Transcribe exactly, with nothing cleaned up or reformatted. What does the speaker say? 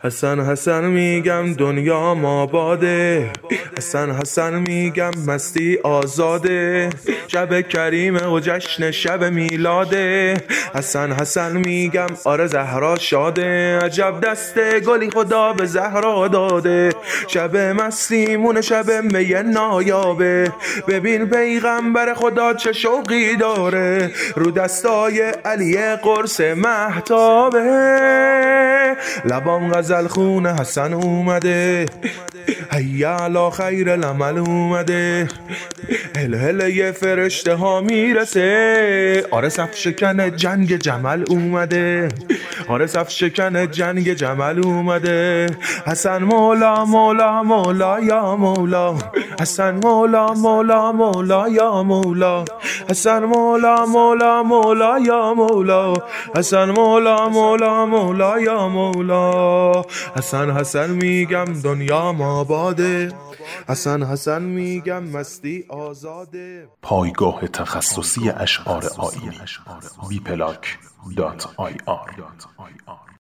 حسن حسن میگم دنیا ماباده، حسن حسن میگم مستی آزاده، شب کریمه و جشن شب میلاده. حسن حسن میگم آره زهرا شاده، عجب دسته گلی خدا به زهرا داده. شب مستیمون شب می نایابه، ببین پیغمبر خدا چه شوقی داره، رو دستای علی قرص مهتابه. لبام غزل خون حسن اومده، هیا علا خیر العمل اومده. هل هل یه فرشته ها میرسه، آره صف شکن جنگ جمل اومده، آره صف شکن جنگ جمل اومده. حسن مولا مولا مولا یا مولا، حسن مولا مولا مولا یا مولا، حسن مولا مولا مولا یا مولا، حسن مولا مولا مولا یا مولا. حسن حسن میگم دنیا ماباده، حسن حسن میگم مستی آزاده. پایگاه تخصصی اشعار آیینی بی پلاک دات آی آر